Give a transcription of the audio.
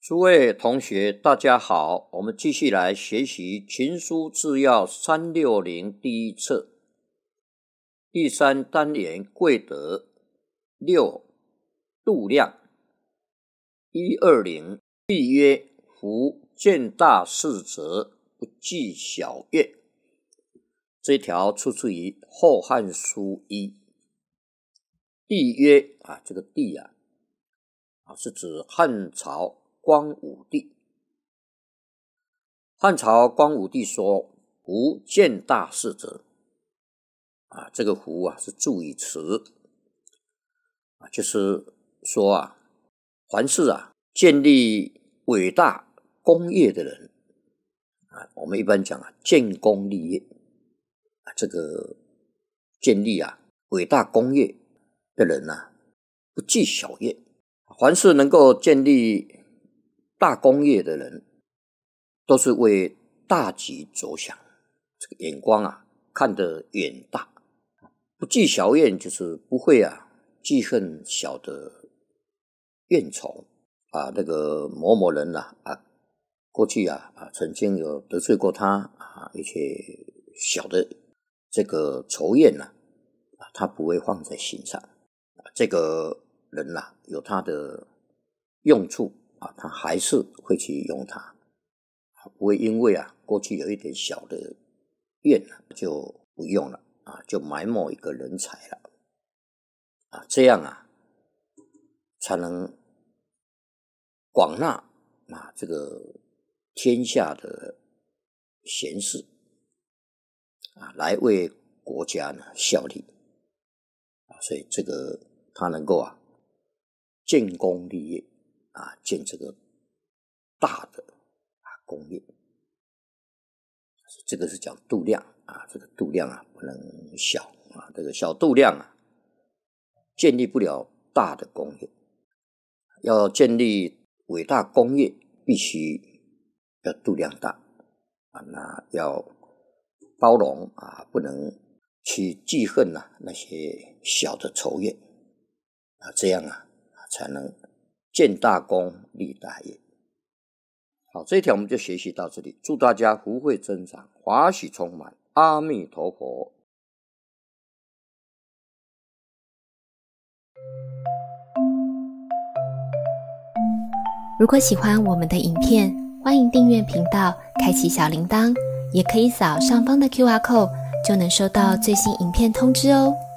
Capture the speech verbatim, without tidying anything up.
诸位同学大家好，我们继续来学习群书治要三六零第一册第三单元贵德六度量一二零必曰夫见大事者不计小怨，这条出自于后汉书一。帝曰啊，这个帝啊啊是指汉朝光武帝。汉朝光武帝说夫见大事者啊，这个夫啊是助语词啊，就是说啊，凡是啊建立伟大功业的人啊，我们一般讲啊建功立业啊，这个建立啊伟大功业的人啊，不计小业。凡是能够建立大功业的人，都是为大局着想，这个眼光啊看得远大，不计小怨，就是不会啊记恨小的怨仇啊。那个某某人啊啊，过去啊啊曾经有得罪过他啊，一些小的这个仇怨呢啊，他不会放在心上。啊、这个人呐、啊、有他的用处啊，他还是会去用它，不会因为啊过去有一点小的怨啊就不用了啊，就埋没一个人才了啊，这样啊才能广纳啊这个天下的贤士啊，来为国家呢效力啊，所以这个他能够啊建功立业啊，建这个大的啊功业，这个是讲度量啊，这个度量啊不能小啊，这个小度量啊建立不了大的功业。要建立伟大功业，必须要度量大啊，那要包容啊，不能去记恨啊那些小的仇怨啊，这样啊才能建大功立大业。好，这一条我们就学习到这里，祝大家福慧增长，华喜充满，阿弥陀佛。 如果喜欢我们的影片，欢迎订阅频道，开启小铃铛，也可以扫上方的 Q R code， 就能收到最新影片通知哦。